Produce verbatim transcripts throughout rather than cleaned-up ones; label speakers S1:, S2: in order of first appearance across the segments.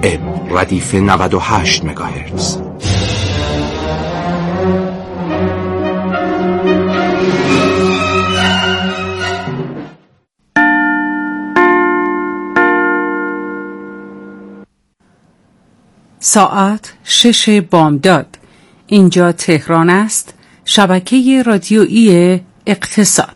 S1: ام ردیف نود و هشت مگاهرتز.
S2: ساعت شش بامداد. اینجا تهران است، شبکه رادیویی اقتصاد.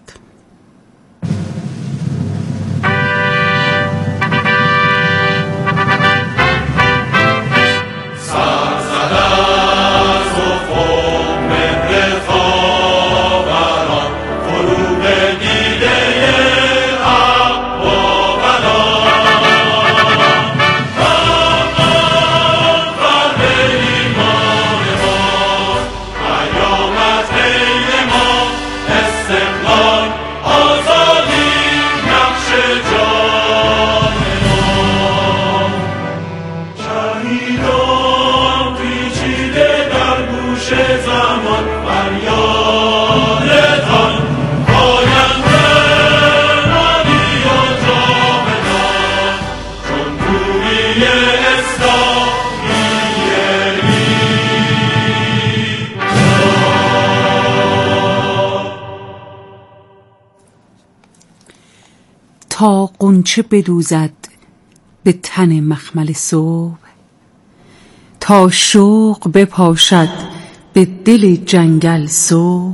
S2: تا غنچه بدوزد به تن مخمل صبح، تا شوق بپاشد به دل جنگل صبح،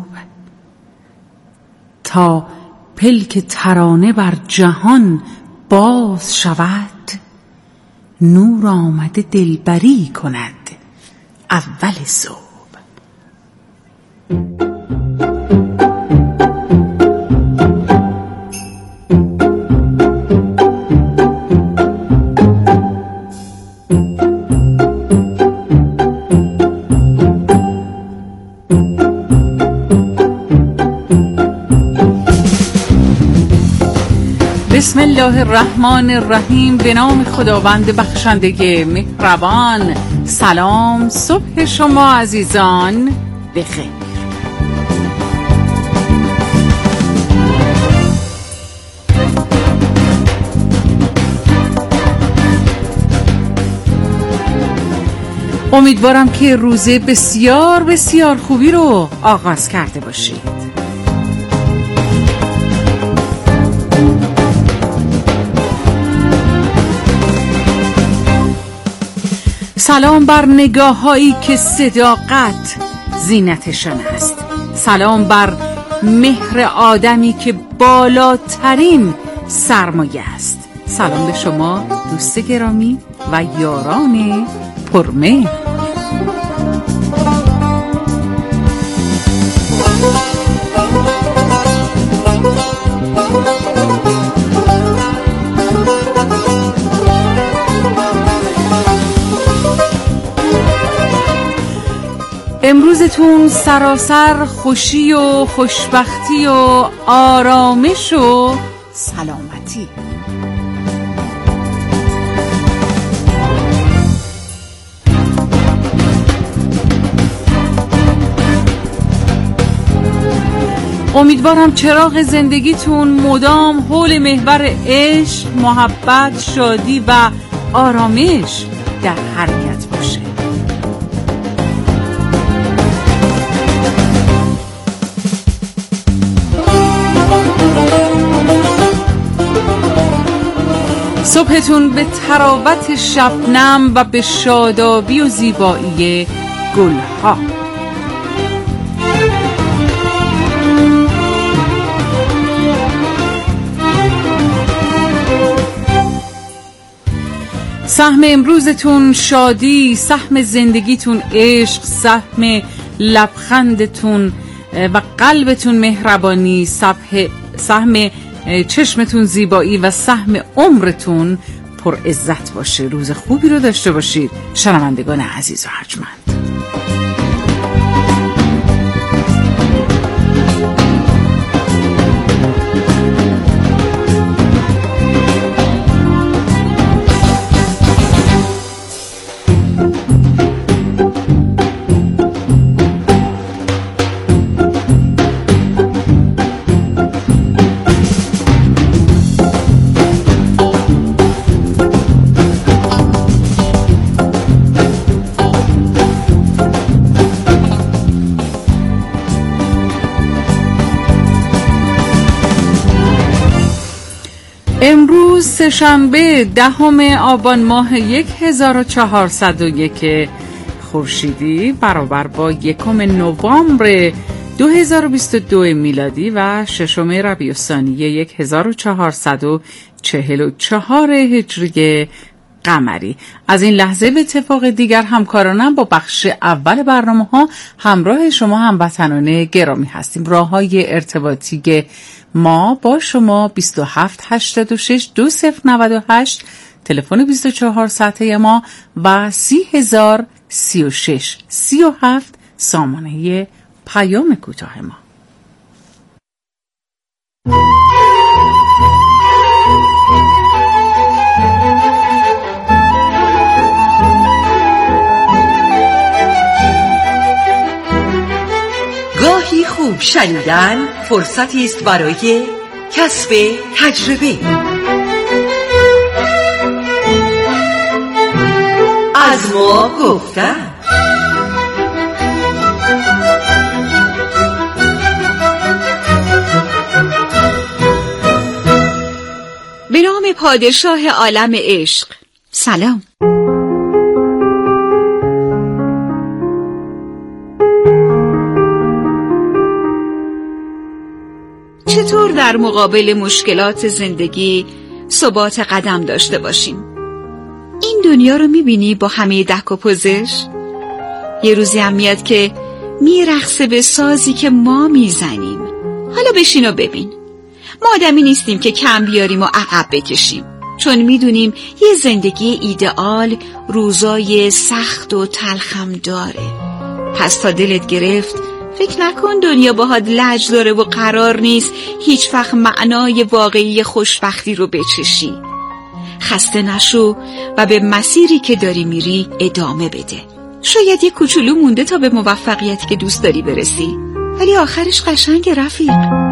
S2: تا پلک ترانه بر جهان باز شود، نور آمده دلبری کند اول صبح. بسم الله الرحمن الرحیم. به نام خداوند بخشنده مهربان. سلام، صبح شما عزیزان بخیر. امیدوارم که روزه بسیار بسیار خوبی رو آغاز کرده باشید. سلام بر نگاه هایی که صداقت زینتشان است. سلام بر مهر آدمی که بالاترین سرمایه است. سلام به شما دوست گرامی و یاران پرمهر. امروزتون سراسر خوشی و خوشبختی و آرامش و سلامتی. امیدوارم چراغ زندگیتون مدام حول محور عشق، محبت، شادی و آرامش در حرکت باشه. صبحتون به تراوت شبنم و به شادابی و زیبایی گلها. سهم امروزتون شادی، سهم زندگیتون عشق، سهم لبخندتون و قلبتون مهربانی، سهم چشمتون زیبایی و سهم عمرتون پر عزت باشه. روز خوبی رو داشته باشید شنوندگان عزیز و ارجمند. امروز سه‌شنبه دهم آبان ماه هزار و چهارصد و یک خورشیدی برابر با یکم نوامبر دو هزار و بیست و دو میلادی و ششم ربیع الثانی هزار و چهارصد و چهل و چهار هجری قمری. از این لحظه به اتفاق دیگر همکارانم با بخش اول برنامه ها همراه شما هموطنان گرامی هستیم. راه های ارتباطی ما با شما بیست و هفت هشتاد و شش دو صفر نود و هشت، تلفن بیست و چهار ساعته ما و سی هزار سی و شش سی و هفت سامانه پیام کوتاه ما.
S3: گاهی خوب شنیدن فرصتی است برای کسب تجربه. از ما گفتن.
S4: به نام پادشاه عالم عشق. سلام. چطور در مقابل مشکلات زندگی ثبات قدم داشته باشیم؟ این دنیا رو میبینی با همه دک و پوزش؟ یه روزی هم میاد که میرقصه به سازی که ما میزنیم. حالا بشین و ببین. ما آدمی نیستیم که کم بیاریم و عقب بکشیم، چون میدونیم یه زندگی ایدئال روزای سخت و تلخم داره. پس تا دلت گرفت فکر نکن دنیا باهات لج داره و قرار نیست هیچ وقت معنای واقعی خوشبختی رو بچشی. خسته نشو و به مسیری که داری میری ادامه بده. شاید یه کوچولو مونده تا به موفقیتی که دوست داری برسی، ولی آخرش قشنگ رفیق.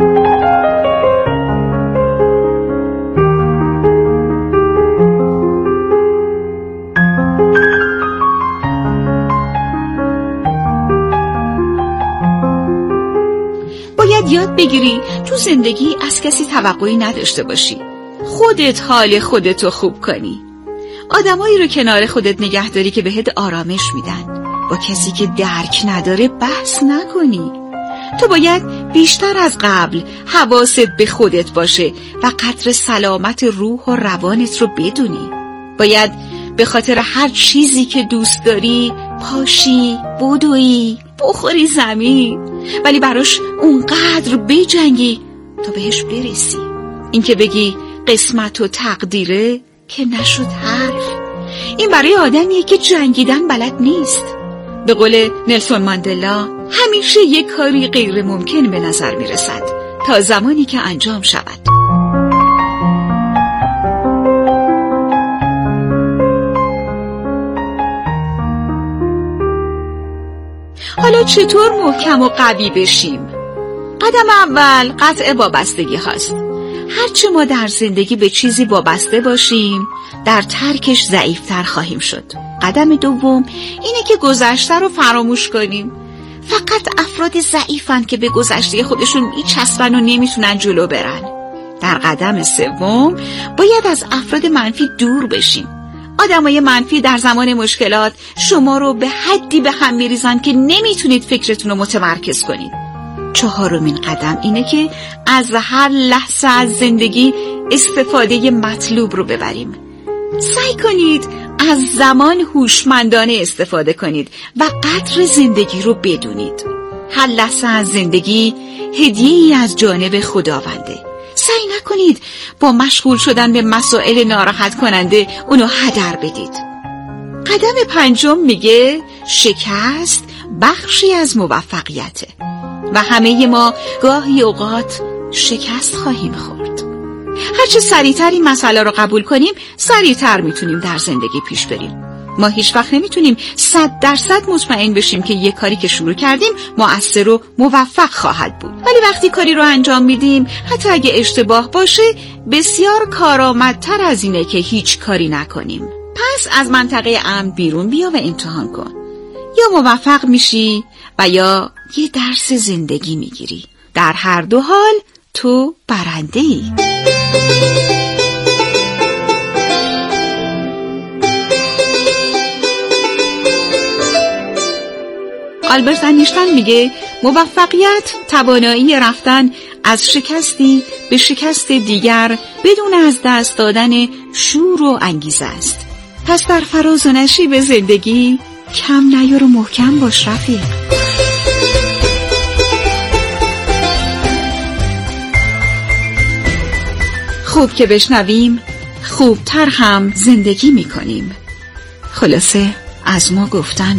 S4: باید یاد بگیری تو زندگی از کسی توقعی نداشته باشی. خودت حال خودتو خوب کنی. آدمایی رو کنار خودت نگه داری که بهت آرامش میدن. با کسی که درک نداره بحث نکنی. تو باید بیشتر از قبل حواست به خودت باشه و قدر سلامت روح و روانت رو بدونی. باید به خاطر هر چیزی که دوست داری پاشی، بدوی، بخوری زمین، ولی براش اونقدر بجنگی تا بهش برسی. این که بگی قسمت و تقدیره که نشد حرف. این برای آدمیه که جنگیدن بلد نیست. به قول نلسون ماندلا همیشه یک کاری غیر ممکن به نظر میرسد تا زمانی که انجام شود. حالا چطور محکم و قوی بشیم؟ قدم اول قطع وابستگی هاست. هرچه ما در زندگی به چیزی وابسته باشیم در ترکش ضعیفتر خواهیم شد. قدم دوم اینه که گذشته رو فراموش کنیم. فقط افراد ضعیفن که به گذشته خودشون میچسبن و نمیتونن جلو برن. در قدم سوم باید از افراد منفی دور بشیم. آدمای منفی در زمان مشکلات شما رو به حدی به هم میریزن که نمیتونید فکرتون رو متمرکز کنید. چهارمین قدم اینه که از هر لحظه از زندگی استفاده مطلوب رو ببریم. سعی کنید از زمان هوشمندانه استفاده کنید و قدر زندگی رو بدونید. هر لحظه از زندگی هدیه‌ای از جانب خداونده. سعی نکنید با مشغول شدن به مسائل ناراحت کننده اونو هدر بدید. قدم پنجم میگه شکست بخشی از موفقیته و همه ما گاهی اوقات شکست خواهیم خورد. هرچه سریعتر این مسئله رو قبول کنیم سریعتر میتونیم در زندگی پیش بریم. ما هیچ وقت نمیتونیم صد درصد مطمئن بشیم که یک کاری که شروع کردیم مؤثر و موفق خواهد بود، ولی وقتی کاری رو انجام میدیم حتی اگه اشتباه باشه بسیار کارآمدتر از اینه که هیچ کاری نکنیم. پس از منطقه امن بیرون بیا و امتحان کن. یا موفق میشی و یا یه درس زندگی میگیری. در هر دو حال تو برنده‌ای. آلبرت انیشتین میگه موفقیت توانایی رفتن از شکستی به شکست دیگر بدون از دست دادن شور و انگیزه است. پس در فراز و نشیب زندگی کم نیار و محکم باش رفیق. خوب که بشنویم خوبتر هم زندگی میکنیم. خلاصه از ما گفتن.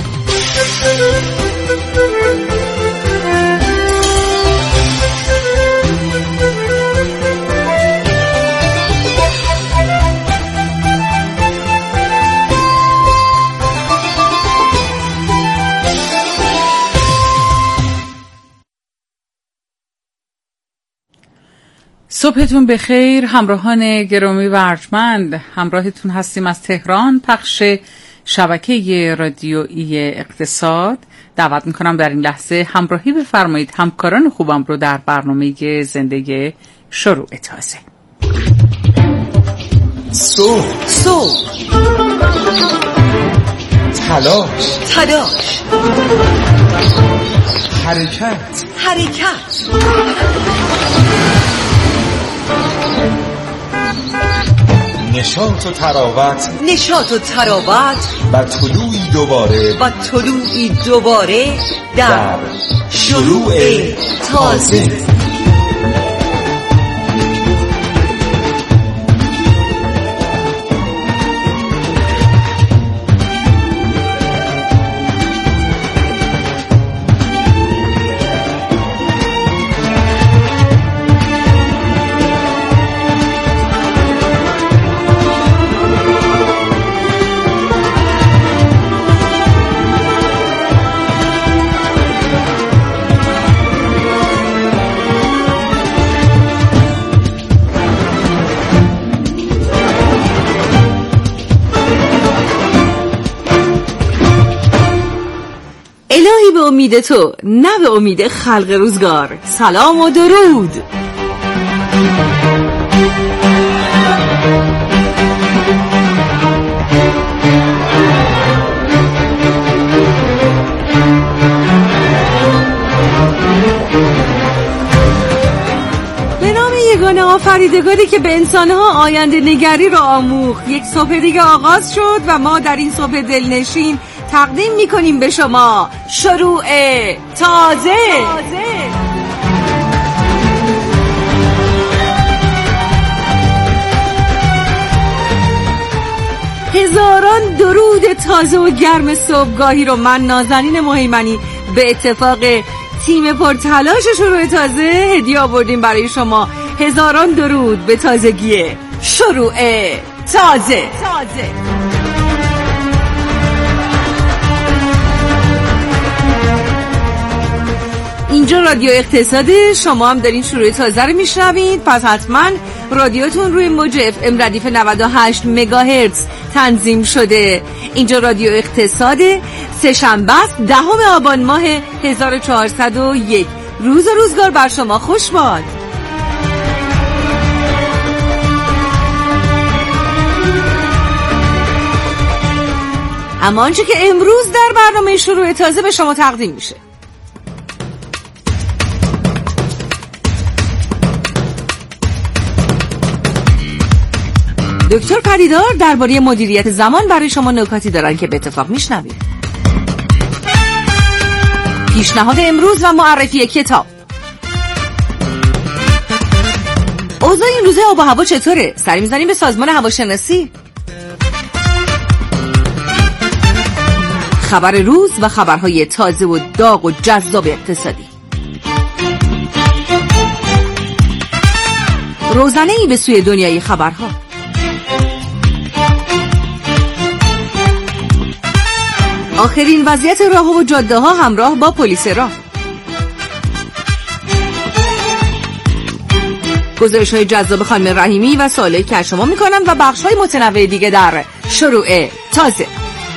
S2: صبحتون بخیر همراهان گرامی و ارجمند. همراهتون هستیم از تهران، پخش شبکه رادیویی اقتصاد. دعوت میکنم در این لحظه همراهی بفرمایید همکاران خوبم رو در برنامه زندگی شروع تازه.
S1: صبح
S3: صبح
S1: تلاش
S3: تلاش
S1: حرکت
S3: حرکت
S1: نشاط و تراوت
S3: نشاط و تراوت
S1: و طلوعی دوباره
S3: و طلوعی دوباره در, در شروع تازه. الهی به امید تو، نه به امید خلق روزگار. سلام و درود. به نام یگانه آفریدگاری که به انسانها آینده نگری را آموخت، یک صبح دیگه آغاز شد و ما در این صبح دلنشین تقدیم میکنیم به شما شروع تازه. هزاران درود تازه و گرم صبحگاهی رو من نازنین مهیمنی به اتفاق تیم پرتلاش شروع تازه هدیه آوردیم برای شما. هزاران درود به تازگی شروع تازه. تازه. اینجا رادیو اقتصاد، شما هم دارین شروع تازه رو میشنوید، پس حتما رادیوتون روی موج اف ام ردیف نود و هشت مگاهرتز تنظیم شده. اینجا رادیو اقتصاد، سه شنبه دهم آبان ماه هزار و چهارصد و یک. روز و روزگار بر شما خوش باد. اما آنچه که امروز در برنامه شروع تازه به شما تقدیم میشه، دکتر پریدار درباره مدیریت زمان برای شما نکاتی دارن که به اتفاق میشنوید. پیشنهاد امروز و معرفی کتاب. اوضاع این روزه آب و هوا چطوره؟ سری میزنیم به سازمان هواشناسی. خبر روز و خبرهای تازه و داغ و جذاب اقتصادی. روزنه‌ای به سوی دنیای خبرها. آخرین وضعیت راه و جاده ها همراه با پلیس راه. گزارش های جذاب خانم رحیمی و سوالی که شما میکنن و بخش های متنوع دیگه در شروع تازه.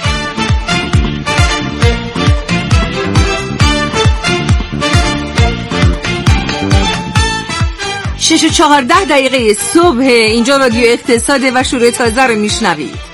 S3: شش و چهارده دقیقه صبح، اینجا رادیو اقتصاد و شروع تازه رو میشنوید.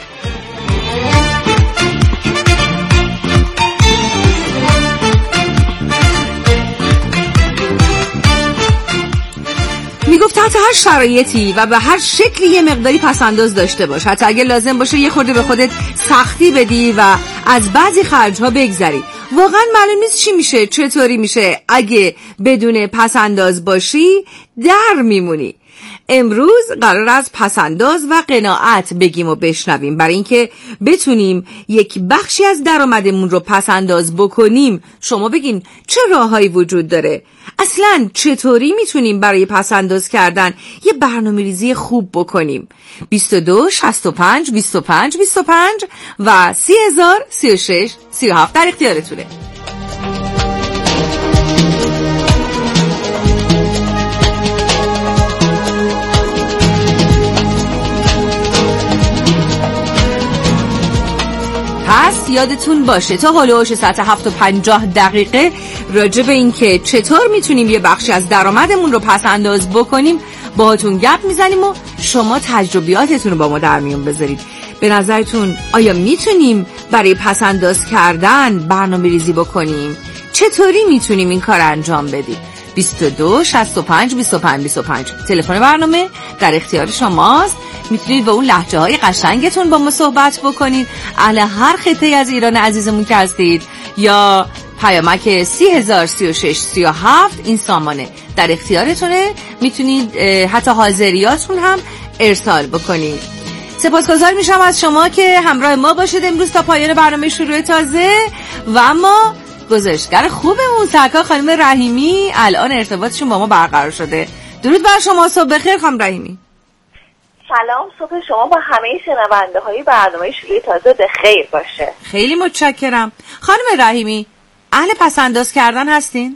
S3: هر شرایطی و به هر شکلی یه مقداری پسنداز داشته باش. حتی اگه لازم باشه یه خورده به خودت سختی بدی و از بعضی خرج‌ها بگذری. واقعا معلوم نیست چی میشه، چطوری میشه. اگه بدون پسنداز باشی در میمونی. امروز قرار از پسنداز و قناعت بگیم و بشنویم، برای اینکه بتونیم یک بخشی از درآمدمون رو پسنداز بکنیم. شما بگین چه راههایی وجود داره؟ اصلاً چطوری میتونیم برای پسنداز کردن یه برنامه‌ریزی خوب بکنیم؟ بیست و دو شصت و پنج بیست و پنج بیست و پنج و سی هزار سی و شش سی و هفت در اختیارتونه. پس یادتون باشه تا هلوش ساعت هفت و پنجاه دقیقه راجع به این که چطور میتونیم یه بخشی از درآمدمون رو پس انداز بکنیم باهاتون گپ میزنیم و شما تجربیاتتون رو با ما در میون بذارید. به نظرتون آیا میتونیم برای پس انداز کردن برنامه ریزی بکنیم؟ چطوری میتونیم این کار انجام بدیم؟ بیست و دو شصت و پنج بیست و پنج بیست و پنج تلفن برنامه در اختیار شماست. میتونید با اون لهجه های قشنگتون با ما صحبت بکنید، اهل هر خطه‌ای از ایران عزیزمون که هستید، یا پیامک سی هزار سی و شش سی و هفت این سامانه در اختیارتونه. میتونید حتی حاضریاتون هم ارسال بکنید. سپاسگزار میشم از شما که همراه ما باشید امروز تا پایان برنامه شروع تازه. و اما گزارشگر خوبمون سرکار خانم رحیمی الان ارتباطشون با ما برقرار شده. درود بر شما، صبح بخیر خانم رحیمی.
S5: سلام، صبح شما با همه شنونده های برنامه شروع تازه به خیر باشه.
S3: خیلی متشکرم. خانم رحیمی اهل پسنداز کردن هستین؟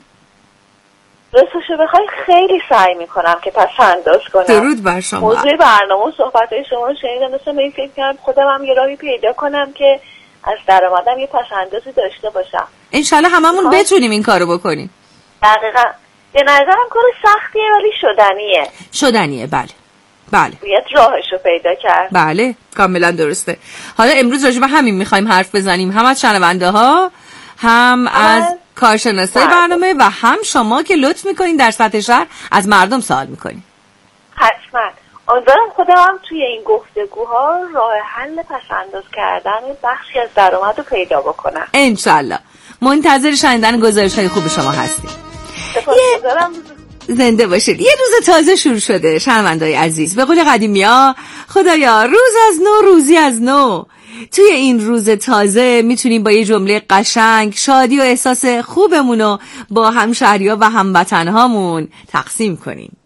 S5: راستشو بخوای خیلی سعی میکنم که پسنداز کنم.
S3: درود بر شما.
S5: موضوع برنامه و صحبت های شما رو شنیدم، مثلا به این فکر کردم خودم هم یه راهی پیدا کنم که از درآمدم یه پسندازی داشته باشم.
S3: انشالله هممون بتونیم این کارو بکنیم.
S5: دقیقاً. به نظرم کار سختیه ولی شدنیه.
S3: شدنیه بله. بله.
S5: باید راهشو پیدا کرد.
S3: بله کاملا درسته. حالا امروز راجع به همین میخوایم حرف بزنیم، هم از شنونده ها، هم از کارشناسای برنامه و هم شما که لطف میکنین در سطح شهر از مردم سوال میکنین.
S5: حتما. امیدوارم خودم هم توی این گفتگوها راه حل پسنداز کردن بخشی از درآمد رو پیدا بکنم.
S3: انشالله. منتظر شنیدن گزارش‌های خوب شما هستیم.
S5: سپاسگزارم.
S3: زنده باشید. یه روز تازه شروع شده شنونده‌های عزیز. به قول قدیمی‌ها خدایا روز از نو روزی از نو. توی این روز تازه میتونیم با یه جمله قشنگ شادی و احساس خوبمون رو با همشهری‌ها و هموطن‌هامون تقسیم کنیم.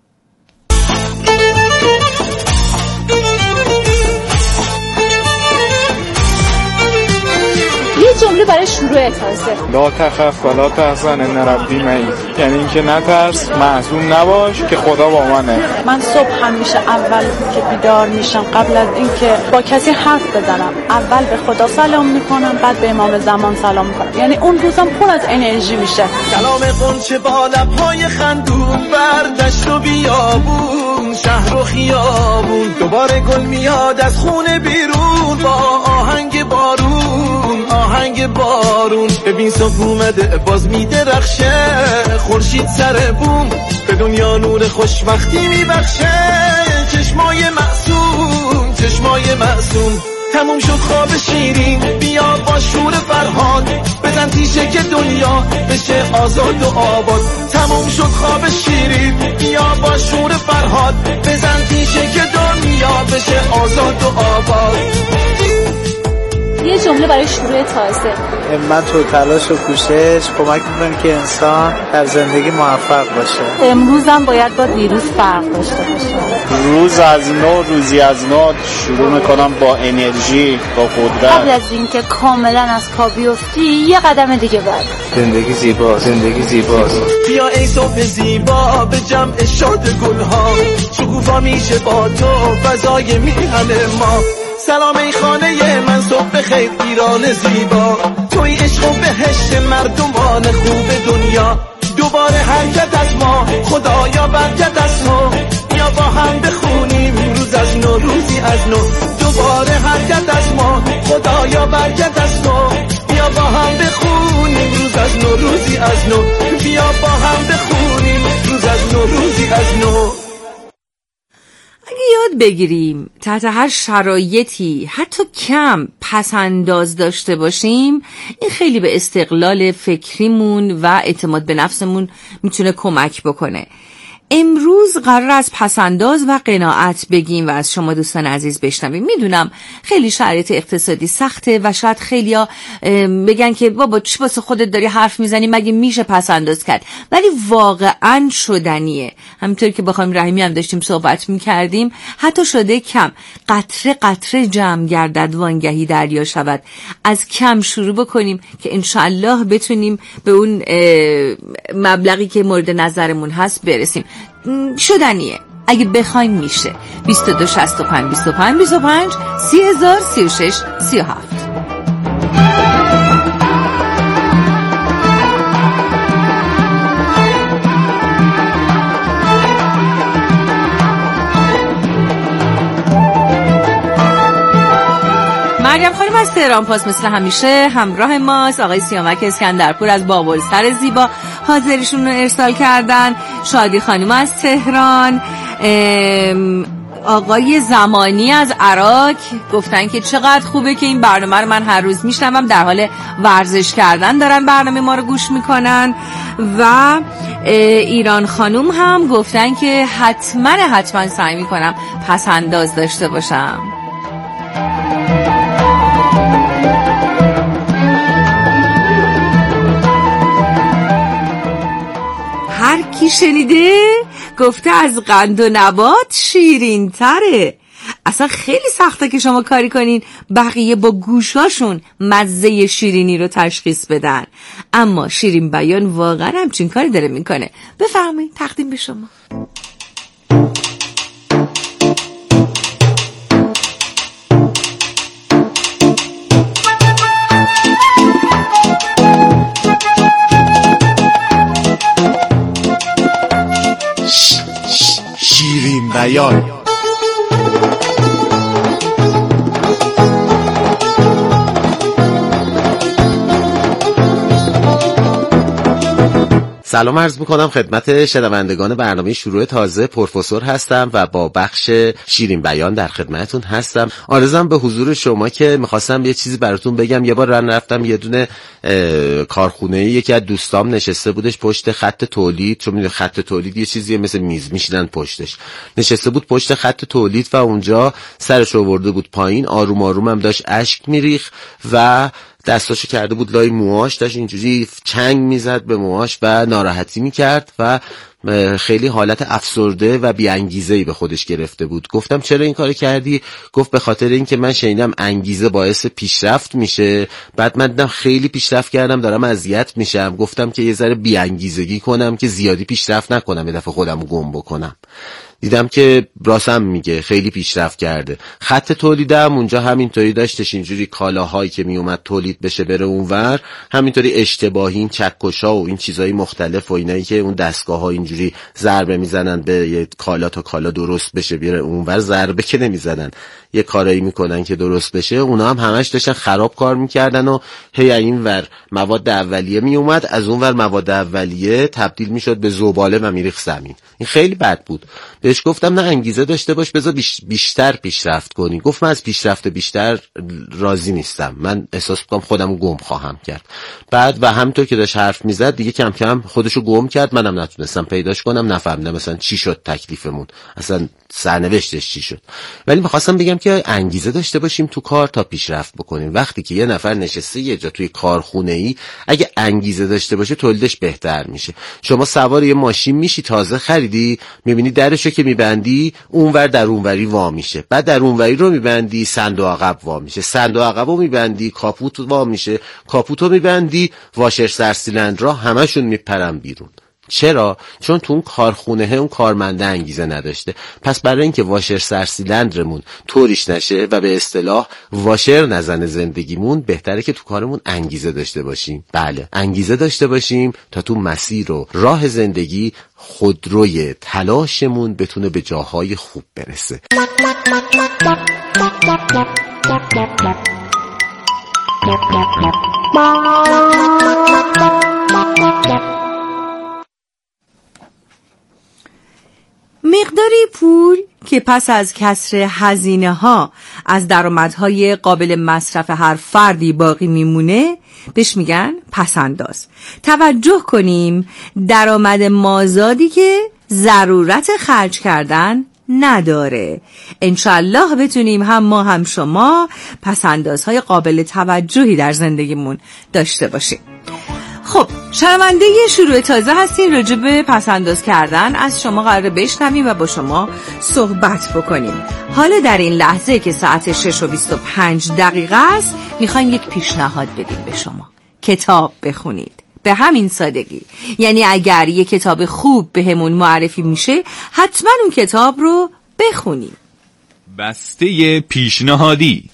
S6: جمله برای شروع تازه.
S7: لا تخف ولا تحزن ان ربی معی، یعنی اینکه نترس، محزون نباش که خدا با منه.
S6: من صبح همیشه اول که بیدار میشم قبل از اینکه با کسی حرف بزنم اول به خدا سلام میکنم، بعد به امام زمان سلام میکنم، یعنی اون روزم پر از انرژی میشه.
S8: سلام غنچه با لب‌های خندون، بردشت و بیابون، شهر و خیابون، دوباره گل میاد از خونه بیرون با آهنگ بارون، آهنگ بارون. ببین صبح اومده باز میدرخشه، خورشید سر بوم به دنیا نور خوشبختی میبخشه. چشمای معصوم، چشمای معصوم، تموم شد خواب شیرین، بیا با شور فرهاد بزن تیشه که دنیا بشه آزاد و آباد. تموم شد خواب شیرین، بیا با شور فرهاد بزن تیشه که دنیا بشه آزاد و آباد.
S6: یه جمله برای شروع تازه.
S9: من تو تلاش و کوشش کمک میکنم که انسان در زندگی موفق باشه.
S6: امروزم باید با دیروز فرق داشته باشه.
S7: روز از نو روزی از نو شروع میکنم با انرژی، با قدرت.
S6: قبل از اینکه کاملا از خواب بیفتی یه قدم دیگه بعد.
S9: زندگی زیباست، زندگی زیباست.
S8: بیا ای صبح زیبا به جمع شاد گلها، شکوفا میشه با تو فضای میهن ما. سلام ای خانه من صبح خیر ایران زیبا، توی عشق و بهشت مردمان خوب دنیا. دوباره حرکت از ما خدایا برکت از تو، بیا با هم بخونیم روز از نو روزی از نو. دوباره حرکت از ما خدایا برکت از تو، بیا با هم بخونیم روز از نو روزی از نو. بیا با هم بخونیم روز از نو روزی از نو.
S3: اگه یاد بگیریم تحت هر شرایطی حتی کم پسنداز داشته باشیم، این خیلی به استقلال فکریمون و اعتماد به نفسمون میتونه کمک بکنه. امروز قرار از پسنداز و قناعت بگیم و از شما دوستان عزیز بشنویم. میدونم خیلی شرایط اقتصادی سخته و شاید خیلیا بگن که بابا چی واسه خودت داری حرف میزنی، مگه میشه پسنداز کرد؟ ولی واقعا شدنیه. همینطور که با خانم رحیمی هم داشتیم صحبت میکردیم، حتی شده کم. قطره قطره جمع گردد وانگهی دریا شود. از کم شروع بکنیم که انشالله بتونیم به اون مبلغی که مورد نظرمون هست برسیم. شدنیه، اگه بخوایم میشه. بیست و دو شصت و پنج بیست و پنج بیست و پنج سی هزار سی و شش سی و هفت. مریم خانم از تهران پاس مثل همیشه همراه ماست. آقای سیامک اسکندرپور از بابلسر زیبا حاضرشون رو ارسال کردن. شادی خانم از تهران، آقای زمانی از عراق گفتن که چقدر خوبه که این برنامه رو من هر روز میشنوم، در حال ورزش کردن دارن برنامه ما رو گوش میکنن. و ایران خانم هم گفتن که حتما حتما سعی میکنم پس انداز داشته باشم. هر کی شنیده گفته از قند و نبات شیرین تره. اصلا خیلی سخته که شما کاری کنین بقیه با گوشاشون مزه شیرینی رو تشخیص بدن، اما شیرین بیان واقعا همچین کاری داره میکنه. بفرمایید تقدیم به شما.
S10: شیرین بیان. سلام عرض میکنم خدمت شنوندگان برنامه شروع تازه. پروفسور هستم و با بخش شیرین بیان در خدمتتون هستم. آرزوام به حضور شما که میخواستم یه چیزی براتون بگم. یه بار رن رفتم یه دونه کارخونه، یکی از دوستام نشسته بودش پشت خط تولید، چون میدونی خط تولید یه چیزیه مثل میز میشینن پشتش، نشسته بود پشت خط تولید و اونجا سرش آورده بود پایین، آروم آروم هم داشت اشک میریخت و دستاشو کرده بود لای موهاش، داشت اینجوری چنگ میزد به موهاش و ناراحتی میکرد و خیلی حالت افسرده و بی انگیزه‌ای به خودش گرفته بود. گفتم چرا این کارو کردی؟ گفت به خاطر اینکه من شنیدم انگیزه باعث پیشرفت میشه، بعد من دیدم خیلی پیشرفت کردم دارم اذیت میشم، گفتم که یه ذره بی انگیزگی کنم که زیادی پیشرفت نکنم، یه دفعه خودمو گم بکنم. دیدم که راسم میگه خیلی پیشرفت کرده. خط تولیدم اونجا همینطوری داشتش، اینجوری کالاهایی که میومد تولید بشه بره اونور، همینطوری اشتباهی این چکشا و این چیزای مختلف و اینایی که اون دستگاه‌ها اینجوری ضربه میزنن به یه کالا تا کالا درست بشه بره اونور، ضربه که نمیزنن، یه کارایی میکنن که درست بشه، اونا هم همش داشتن خراب کار میکردن و هی اینور مواد اولیه میومد، از اونور مواد اولیه تبدیل میشد به زباله و میریخت زمین. این خیلی بد بود. بهش گفتم نه انگیزه داشته باش، بذار بیش بیشتر پیشرفت کنی. گفت من از پیشرفت بیشتر راضی نیستم، من احساس میکنم خودمو گم خواهم کرد. بعد و همونطور که داشت حرف میزد دیگه کم کم خودشو گم کرد، منم نتونستم پیداش کنم، نفهمیدم مثلا چی شد تکلیفمون، اصلا سرنوشتش چی شد. ولی می‌خواستم بگم که انگیزه داشته باشیم تو کار تا پیشرفت بکنیم. وقتی که یه نفر نشسته یه جا توی کارخونه‌ای، اگه انگیزه داشته باشه تولیدش بهتر میشه. شما سوار یه ماشین میشی تازه خریدی، میبینی درشو که میبندی اونور در اونوری وا میشه، بعد در اونوری رو میبندی صندوق عقب وا میشه، صندوق عقبو میبندی کاپوت وا میشه، کاپوتو میبندی واشر سرسیلندرها همشون میپرن بیرون. چرا؟ چون تو اون کارخونه اون کارمنده انگیزه نداشته. پس برای اینکه واشر سرسیلندرمون طوریش نشه و به اصطلاح واشر نزنه زندگیمون، بهتره که تو کارمون انگیزه داشته باشیم. بله، انگیزه داشته باشیم تا تو مسیر و راه زندگی خودروی تلاشمون بتونه به جاهای خوب برسه.
S3: مقداری پول که پس از کسر هزینه ها از درآمدهای قابل مصرف هر فردی باقی میمونه بهش میگن پسنداز. توجه کنیم درآمد مازادی که ضرورت خرج کردن نداره. انشالله بتونیم هم ما هم شما پسندازهای قابل توجهی در زندگیمون داشته باشیم. خب شنونده شروع تازه هستین، راجع به پسنداز کردن از شما قراره بشنویم و با شما صحبت بکنیم. حالا در این لحظه که ساعت شش و بیست و پنج دقیقه است میخوایم یک پیشنهاد بدیم به شما. کتاب بخونید، به همین سادگی. یعنی اگر یک کتاب خوب به همون معرفی میشه حتما اون کتاب رو بخونید.
S11: بسته پیشنهادی.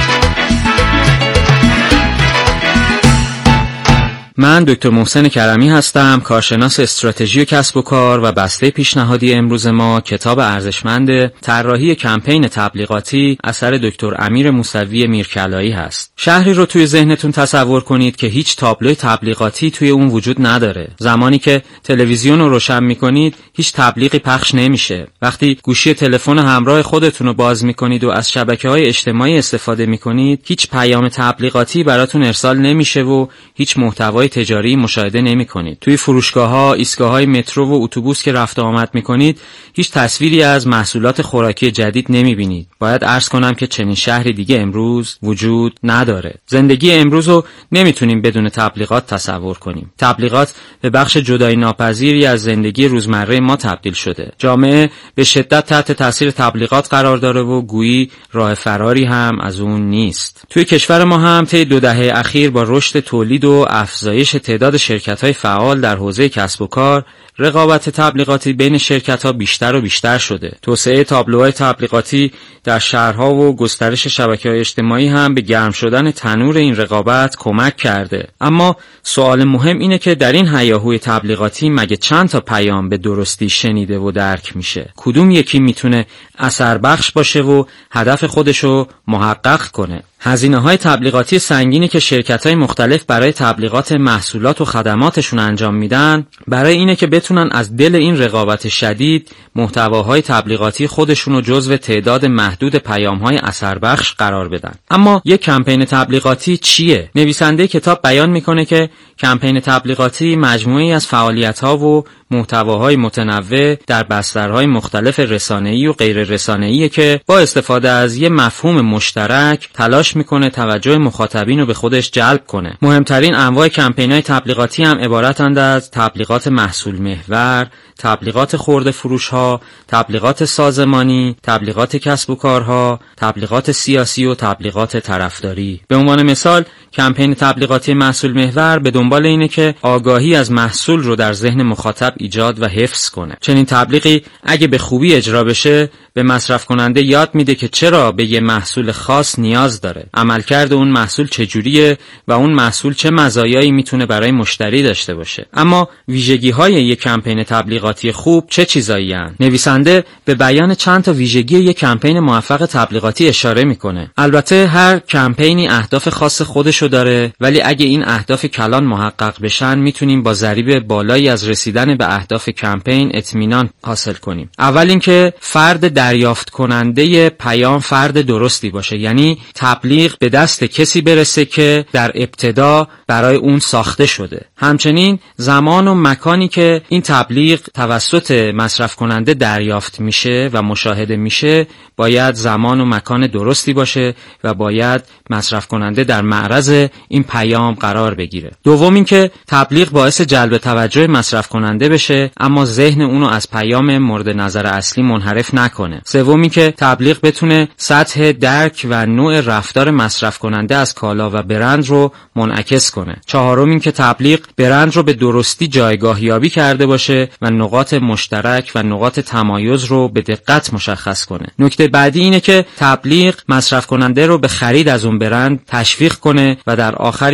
S12: من دکتر محسن کرمی هستم، کارشناس استراتژی کسب و کار، و بسته پیشنهادی امروز ما کتاب ارزشمند طراحی کمپین تبلیغاتی اثر دکتر امیر موسوی میرکلایی هست. شهری رو توی ذهنتون تصور کنید که هیچ تابلوی تبلیغاتی توی اون وجود نداره. زمانی که تلویزیون رو روشن میکنید هیچ تبلیغی پخش نمیشه. وقتی گوشی تلفن همراه خودتون رو باز میکنید و از شبکه‌های اجتماعی استفاده میکنید هیچ پیام تبلیغاتی براتون ارسال نمیشه و هیچ محتوای تجاری مشاهده نمی کنید. توی فروشگاه‌ها، ایستگاه‌های مترو و اتوبوس که رفت و آمد می‌کنید، هیچ تصویری از محصولات خوراکی جدید نمی‌بینید. باید عرض کنم که چنین شهری دیگه امروز وجود نداره. زندگی امروز رو نمی‌تونیم بدون تبلیغات تصور کنیم. تبلیغات به بخش جدایی ناپذیری از زندگی روزمره ما تبدیل شده. جامعه به شدت تحت تاثیر تبلیغات قرار داره و گویی راه فراری هم از اون نیست. توی کشور ما هم طی دو دهه اخیر با رشد تولید و افزایش تعداد شرکت‌های فعال در حوزه کسب و کار، رقابت تبلیغاتی بین شرکت‌ها بیشتر و بیشتر شده. توسعه تابلوهای تبلیغاتی در شهرها و گسترش شبکه‌های اجتماعی هم به گرم شدن تنور این رقابت کمک کرده. اما سوال مهم اینه که در این هیاهوی تبلیغاتی مگه چند تا پیام به درستی شنیده و درک میشه؟ کدوم یکی میتونه اثر بخش باشه و هدف خودشو محقق کنه؟ هزینه‌های تبلیغاتی سنگینی که شرکت‌های مختلف برای تبلیغات محصولات و خدماتشون انجام میدن برای اینه که بتونن از دل این رقابت شدید محتواهای تبلیغاتی خودشون رو جزو تعداد محدود پیام‌های اثر بخش قرار بدن. اما یک کمپین تبلیغاتی چیه؟ نویسنده کتاب بیان میکنه که کمپین تبلیغاتی مجموعه‌ای از فعالیت‌ها و محتواهای متنوع در بسترهای مختلف رسانه‌ای و غیر رسانه‌ای که با استفاده از یه مفهوم مشترک تلاش میکنه توجه مخاطبین رو به خودش جلب کنه. مهمترین انواع کمپین‌های تبلیغاتی هم عبارتند از تبلیغات محصول محور، تبلیغات خرده فروش‌ها، تبلیغات سازمانی، تبلیغات کسب و کارها، تبلیغات سیاسی و تبلیغات طرفداری. به عنوان مثال کمپین تبلیغاتی محصول محور به دنبال اینه که آگاهی از محصول رو در ذهن مخاطب ایجاد و حفظ کنه. چنین تبلیغی اگه به خوبی اجرا بشه به مصرف کننده یاد میده که چرا به یه محصول خاص نیاز داره، عملکرد اون محصول چجوریه و اون محصول چه مزایایی میتونه برای مشتری داشته باشه. اما ویژگی‌های یک کمپین تبلیغاتی خوب چه چیزایی هستند؟ نویسنده به بیان چند تا ویژگی یک کمپین موفق تبلیغاتی اشاره میکنه. البته هر کمپینی اهداف خاص خودشو داره، ولی اگه این اهداف کلان محقق بشن میتونیم با ضریب بالایی از رسیدن به اهداف کمپین اطمینان حاصل کنیم. اول اینکه فرد دریافت کننده پیام فرد درستی باشه، یعنی تبلیغ به دست کسی برسه که در ابتدا برای اون ساخته شده. همچنین زمان و مکانی که این تبلیغ توسط مصرف کننده دریافت میشه و مشاهده میشه باید زمان و مکان درستی باشه و باید مصرف کننده در معرض این پیام قرار بگیره. دوم اینکه تبلیغ باعث جلب توجه مصرف کننده بشه اما ذهن اونو از پیام مورد نظر اصلی منحرف نکنه. سوم اینکه تبلیغ بتونه سطح درک و نوع رفتار مصرف کننده از کالا و برند رو منعکس کنه. چهارم اینکه تبلیغ برند رو به درستی جایگاه یابی کرده باشه و نقاط مشترک و نقاط تمایز رو به دقت مشخص کنه. نکته بعدی اینه که تبلیغ مصرف کننده رو به خرید از اون برند تشویق کنه و در آخر